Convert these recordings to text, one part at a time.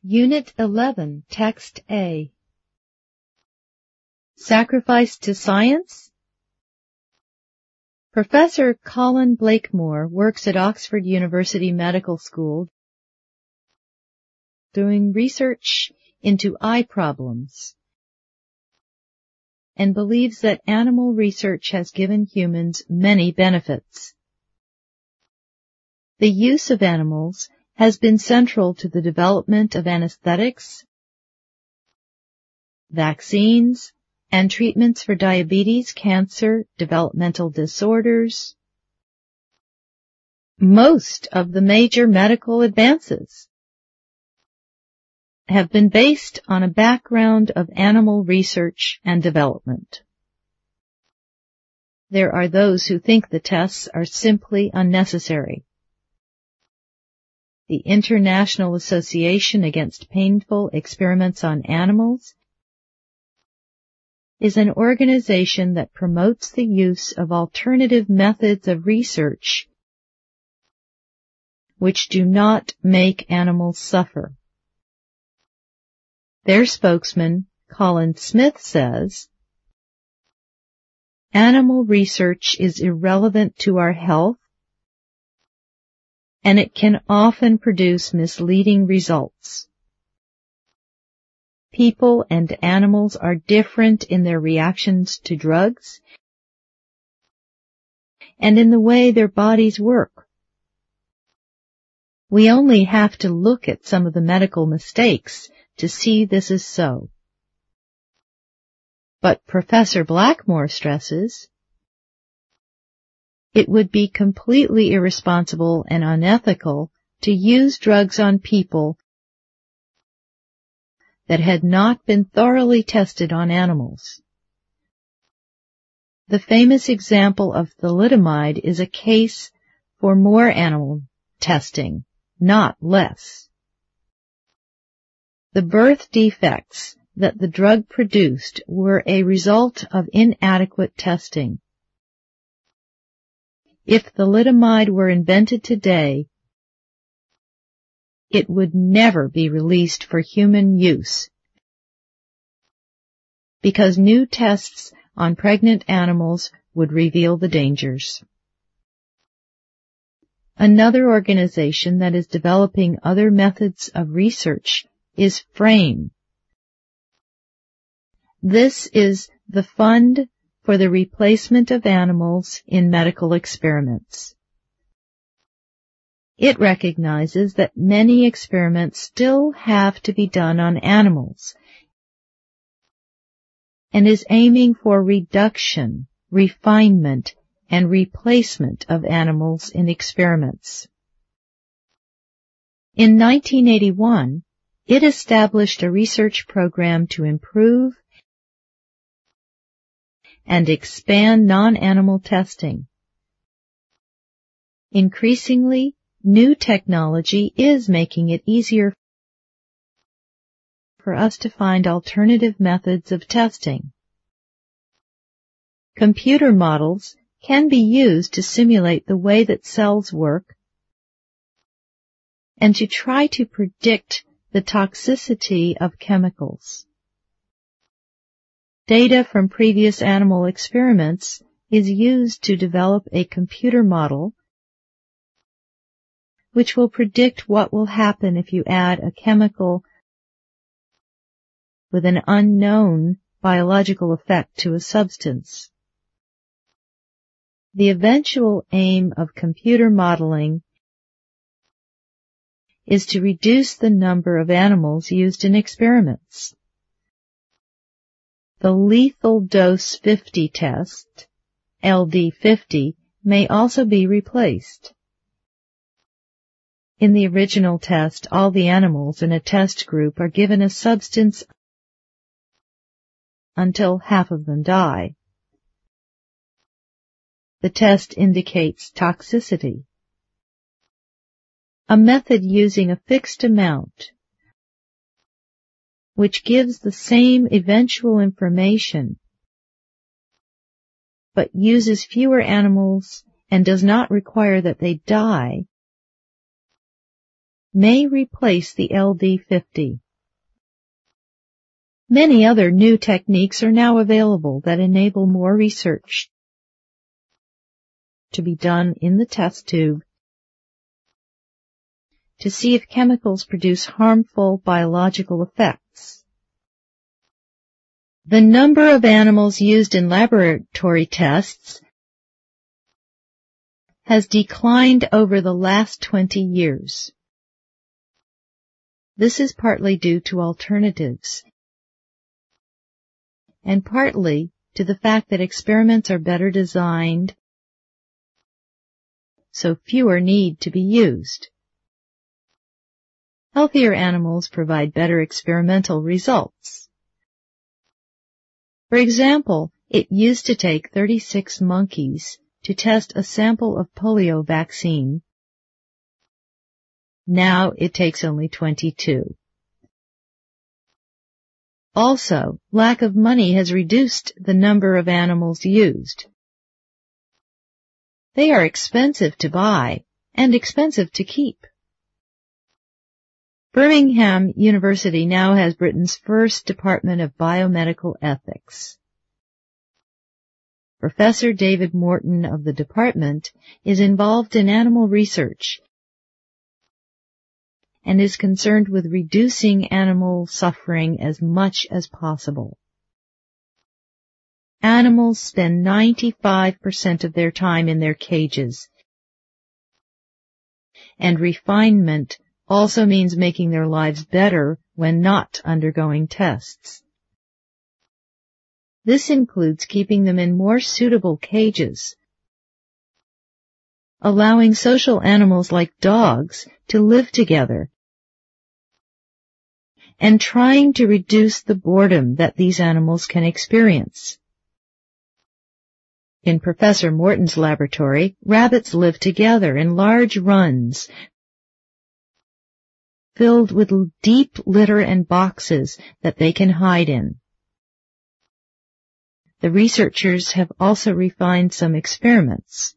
Unit 11, Text A. Sacrifice to Science? Professor Colin Blakemore works at Oxford University Medical School doing research into eye problems and believes that animal research has given humans many benefits. The use of animals has been central to the development of anesthetics, vaccines, and treatments for diabetes, cancer, developmental disorders. Most of the major medical advances have been based on a background of animal research and development. There are those who think the tests are simply unnecessary. The International Association Against Painful Experiments on Animals is an organization that promotes the use of alternative methods of research which do not make animals suffer. Their spokesman, Colin Smith, says, "Animal research is irrelevant to our health, and it can often produce misleading results. People and animals are different in their reactions to drugs and in the way their bodies work. We only have to look at some of the medical mistakes to see this is so." But Professor Blakemore stresses, it would be completely irresponsible and unethical to use drugs on people that had not been thoroughly tested on animals. The famous example of thalidomide is a case for more animal testing, not less. The birth defects that the drug produced were a result of inadequate testing. If thalidomide were invented today, it would never be released for human use because new tests on pregnant animals would reveal the dangers. Another organization that is developing other methods of research is FRAME. This is the Fund for the Replacement of Animals in Medical Experiments. It recognizes that many experiments still have to be done on animals and is aiming for reduction, refinement, and replacement of animals in experiments. In 1981, it established a research program to improve and expand non-animal testing. Increasingly, new technology is making it easier for us to find alternative methods of testing. Computer models can be used to simulate the way that cells work and to try to predict the toxicity of chemicals. Data from previous animal experiments is used to develop a computer model which will predict what will happen if you add a chemical with an unknown biological effect to a substance. The eventual aim of computer modeling is to reduce the number of animals used in experiments. The lethal dose 50 test, LD50, may also be replaced. In the original test, all the animals in a test group are given a substance until half of them die. The test indicates toxicity. A method using a fixed amount, which gives the same eventual information, but uses fewer animals and does not require that they die, may replace the LD50. Many other new techniques are now available that enable more research to be done in the test tube to see if chemicals produce harmful biological effects. The number of animals used in laboratory tests has declined over the last 20 years. This is partly due to alternatives, and partly to the fact that experiments are better designed, so fewer need to be used. Healthier animals provide better experimental results. For example, it used to take 36 monkeys to test a sample of polio vaccine. Now it takes only 22. Also, lack of money has reduced the number of animals used. They are expensive to buy and expensive to keep. Birmingham University now has Britain's first Department of Biomedical Ethics. Professor David Morton of the department is involved in animal research and is concerned with reducing animal suffering as much as possible. Animals spend 95% of their time in their cages, and refinement also means making their lives better when not undergoing tests. This includes keeping them in more suitable cages, allowing social animals like dogs to live together, and trying to reduce the boredom that these animals can experience. In Professor Morton's laboratory, rabbits live together in large runs filled with deep litter and boxes that they can hide in. The researchers have also refined some experiments.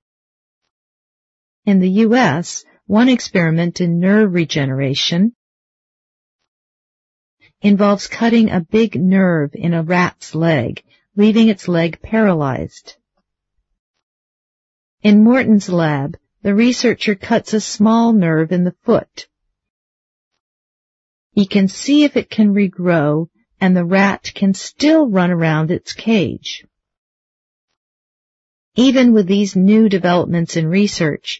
In the U.S., one experiment in nerve regeneration involves cutting a big nerve in a rat's leg, leaving its leg paralyzed. In Morton's lab, the researcher cuts a small nerve in the foot. He can see if it can regrow, and the rat can still run around its cage. Even with these new developments in research,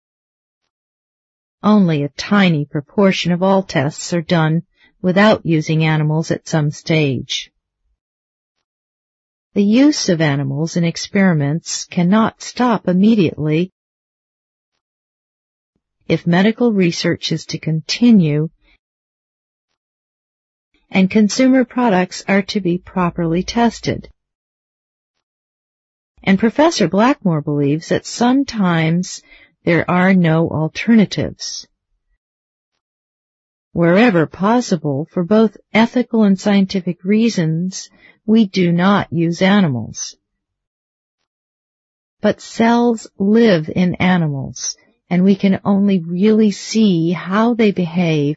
only a tiny proportion of all tests are done without using animals at some stage. The use of animals in experiments cannot stop immediately. If medical research is to continue, and consumer products are to be properly tested. And Professor Blackmore believes that sometimes there are no alternatives. Wherever possible, for both ethical and scientific reasons, we do not use animals. But cells live in animals, and we can only really see how they behave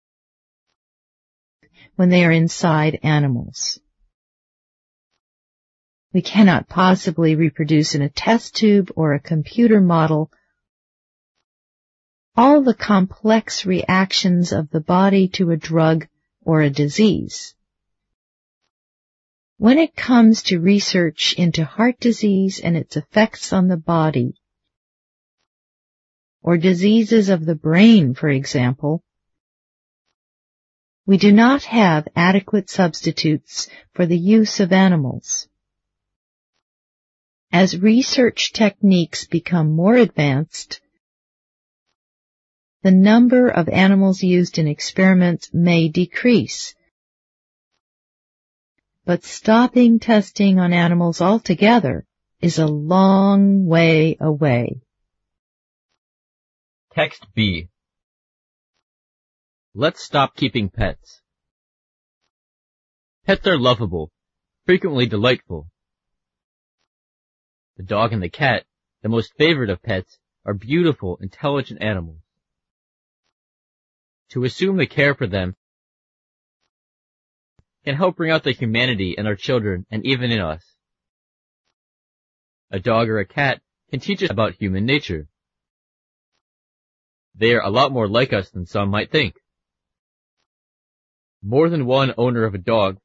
when they are inside animals. We cannot possibly reproduce in a test tube or a computer model all the complex reactions of the body to a drug or a disease. When it comes to research into heart disease and its effects on the body, or diseases of the brain, for example, we do not have adequate substitutes for the use of animals. As research techniques become more advanced, the number of animals used in experiments may decrease. But stopping testing on animals altogether is a long way away. Text B. Let's stop keeping pets. Pets are lovable, frequently delightful. The dog and the cat, the most favored of pets, are beautiful, intelligent animals. to assume the care for them can help bring out the humanity in our children and even in us. A dog or a cat can teach us about human nature. They are a lot more like us than some might think. More than one owner of a dog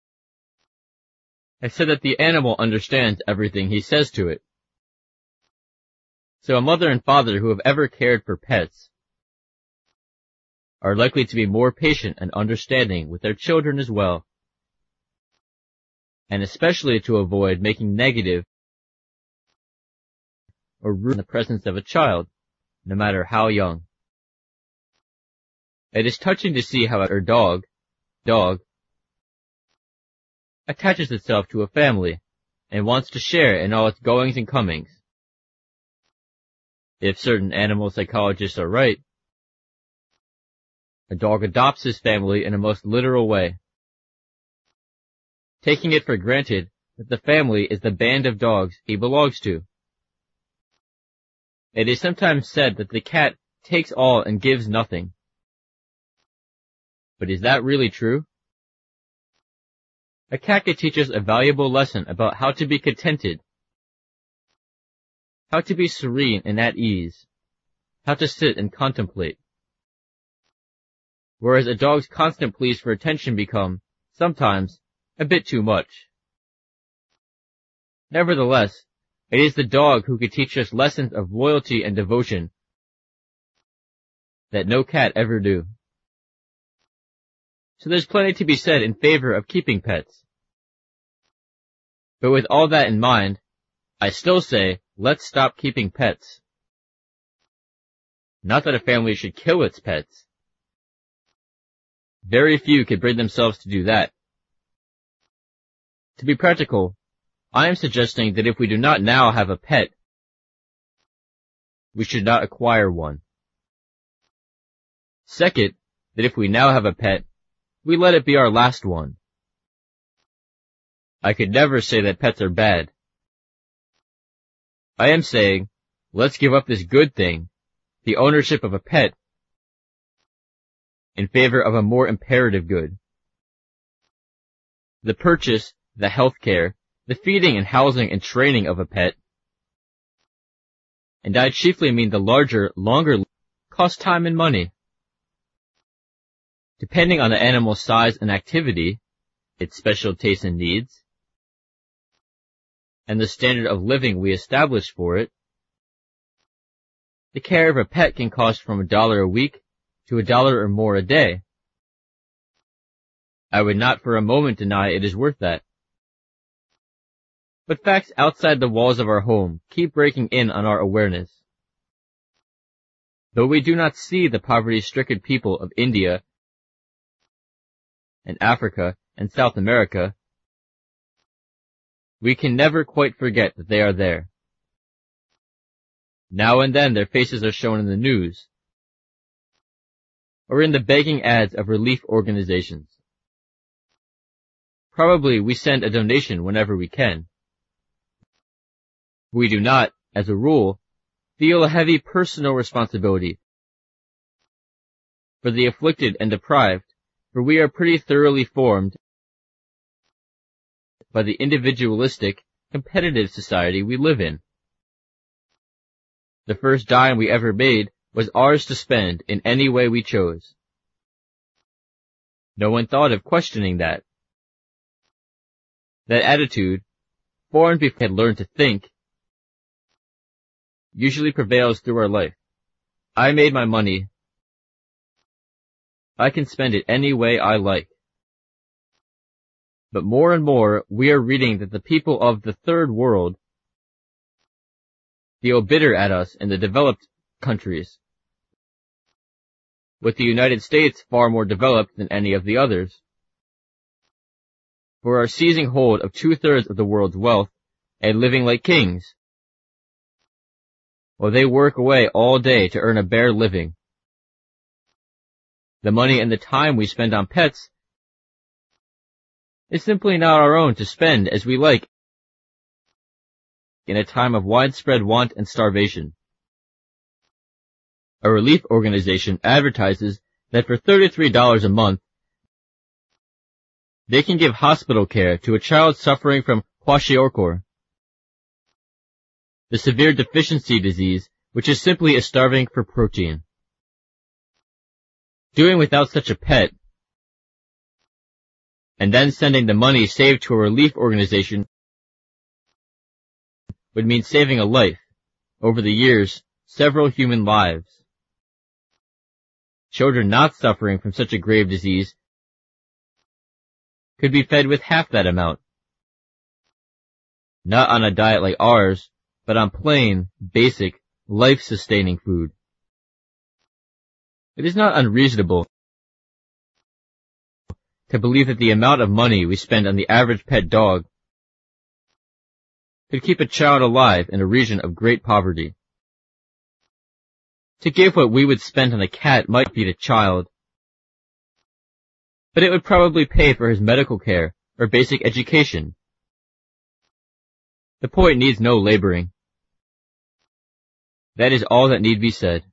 has said that the animal understands everything he says to it. So a mother and father who have ever cared for pets are likely to be more patient and understanding with their children as well, and especially to avoid making negative or rude in the presence of a child, no matter how young. It is touching to see how our dog attaches itself to a family and wants to share in all its goings and comings. If certain animal psychologists are right, a dog adopts his family in a most literal way, taking it for granted that the family is the band of dogs he belongs to. It is sometimes said that the cat takes all and gives nothing. But is that really true? A cat could teach us a valuable lesson about how to be contented, how to be serene and at ease, how to sit and contemplate. Whereas a dog's constant pleas for attention become, sometimes, a bit too much. Nevertheless, it is the dog who could teach us lessons of loyalty and devotion that no cat ever do. So there's plenty to be said in favor of keeping pets. But with all that in mind, I still say, let's stop keeping pets. Not that a family should kill its pets. Very few could bring themselves to do that. To be practical, I am suggesting that if we do not now have a pet, we should not acquire one. Second, that if we now have a pet, we let it be our last one. I could never say that pets are bad. I am saying, let's give up this good thing, the ownership of a pet, in favor of a more imperative good. The purchase, the health care, the feeding and housing and training of a pet, and I chiefly mean the larger, longer, cost time and money. Depending on the animal's size and activity, its special tastes and needs, and the standard of living we establish for it, the care of a pet can cost from $1 a week to $1 or more a day. I would not for a moment deny it is worth that. But facts outside the walls of our home keep breaking in on our awareness. Though we do not see the poverty-stricken people of India and Africa and South America, we can never quite forget that they are there. Now and then their faces are shown in the news, or in the begging ads of relief organizations. Probably we send a donation whenever we can. We do not, as a rule, feel a heavy personal responsibility for the afflicted and deprived, for we are pretty thoroughly formed by the individualistic, competitive society we live in. The first dime we ever made was ours to spend in any way we chose. No one thought of questioning that. That attitude, formed before we had learned to think, usually prevails through our life. I made my money. I can spend it any way I like. But more and more, we are reading that the people of the third world feel bitter at us in the developed countries, with the United States far more developed than any of the others, for our seizing hold of 2/3 of the world's wealth and living like kings, while they work away all day to earn a bare living. The money and the time we spend on pets is simply not our own to spend as we like in a time of widespread want and starvation. A relief organization advertises that for $33 a month, they can give hospital care to a child suffering from kwashiorkor, the severe deficiency disease, which is simply a starving for protein. Doing without such a pet, and then sending the money saved to a relief organization, would mean saving a life, over the years, several human lives. Children not suffering from such a grave disease could be fed with half that amount. Not on a diet like ours, but on plain, basic, life-sustaining food. It is not unreasonable to believe that the amount of money we spend on the average pet dog could keep a child alive in a region of great poverty. To give what we would spend on a cat might feed a child, but it would probably pay for his medical care or basic education. The point needs no laboring. That is all that need be said.